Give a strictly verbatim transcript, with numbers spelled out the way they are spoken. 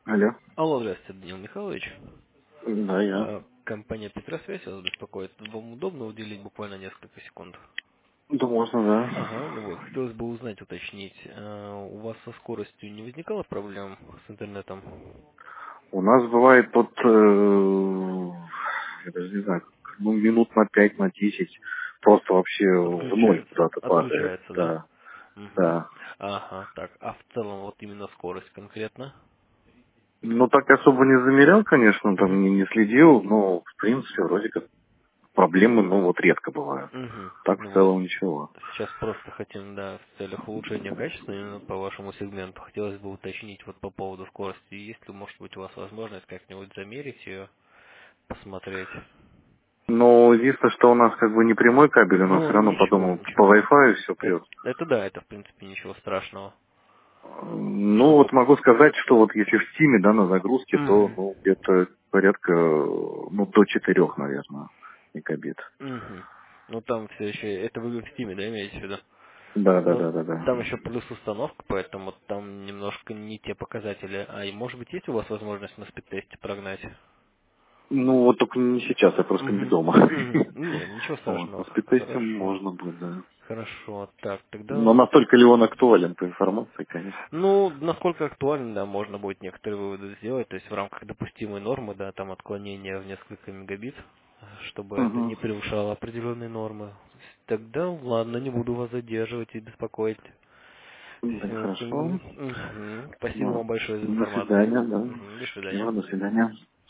Алло. Алло, здравствуйте, Данил Михайлович. Да, я. А, Компания Петросвязь вас беспокоит. Вам удобно уделить буквально несколько секунд? Да, можно, да. Ага, ну вот, хотелось бы узнать, уточнить, а, у вас со скоростью не возникало проблем с интернетом? У нас бывает тут, э, я даже не знаю, ну, минут на пять, на десять просто вообще в ноль Отключается? куда-то падает. Отключается, да? Да, Угу. да. Ага, так, а в целом вот именно скорость конкретно? Ну, так особо не замерял, конечно, Угу. там не, не следил, но, в принципе, вроде как проблемы, ну, вот редко бывают. Угу. Так, в Ну вот, целом, ничего. сейчас просто хотим, да, в целях улучшения качества именно по вашему сегменту, хотелось бы уточнить вот по поводу скорости. Есть ли, может быть, у вас возможность как-нибудь замерить ее, посмотреть? Но единственное, что у нас как бы не прямой кабель, у нас все Ну, равно по ничего, дому по ничего. Wi-Fi все Это, прет. это да, это в принципе ничего страшного. Ну, Чтобы... вот могу сказать, что вот если в Стиме, да, на загрузке, то, Мгм. ну, где-то порядка, э, ну, до четырех, наверное, мегабит. Мгм. Ну там все еще, это вы в Steam, да, имеете в виду? Да, да, Ну, да, да, да. там еще плюс установка, поэтому там немножко не те показатели. А и может быть есть у вас возможность на спидтесте прогнать? Ну, вот только не сейчас, я просто не Угу. дома. Угу. Нет, ничего Вот, на страшного. спидтесте Хорошо. можно будет, да. Хорошо. Так, Но тогда... настолько ли он актуален по информации, конечно. Ну, насколько актуально, да, можно будет некоторые выводы сделать, то есть в рамках допустимой нормы, да, там отклонения в несколько мегабит, чтобы это Угу. не превышало определенные нормы. Тогда, ладно, не буду вас задерживать и беспокоить. Да, Всё, хорошо. Мгм. Спасибо Ну, вам большое за до информацию. свидания, да. Мгм. До свидания. Счастливо, до свидания.